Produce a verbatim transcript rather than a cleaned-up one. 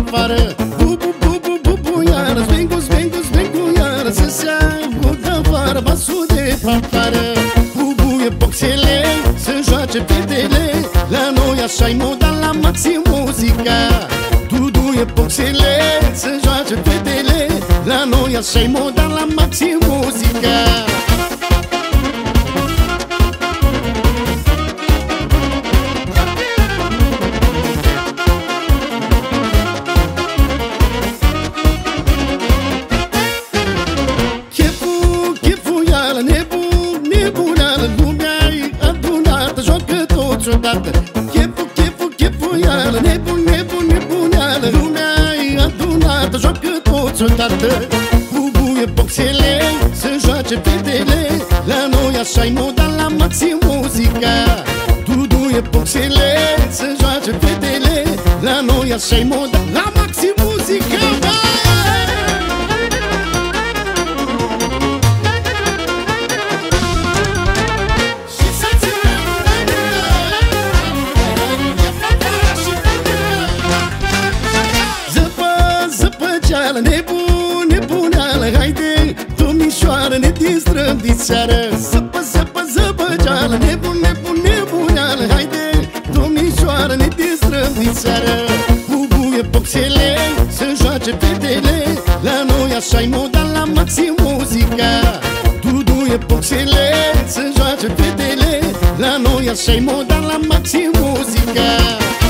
afară. Bubu, bubu, bubu, iară, zbengu, zbengu, zbengu, iară, să se audă afară basul de fanfară. Bubu e boxele, să joace fetele, la noi așa-i moda, la maxim muzica. Dudu e boxele, să joace fetele, la noi așa-i moda, la maxim muzica. Chefu, chefu, chefuială, nebun, nebun, nebuneală, lumea-i adunată, joacă toți odată. Bubu e boxele, să joace fetele, la noi așa-i moda, la maxim muzica. Dudu e boxele, să joace fetele, la noi așa-i moda, la maxim muzica. Nebun, nebuneală, haide, domnișoară, ne distrăm din seară. Zăpă, zăpă, zăpăceală, nebun, nebun, nebuneală, haide, domnișoară, ne distrăm din seară. Bubu e boxele, să joace fetele, la noi așa-i moda, la maxim muzica. Dudu e boxele, să joace fetele, la noi așa-i moda, la maxim muzica.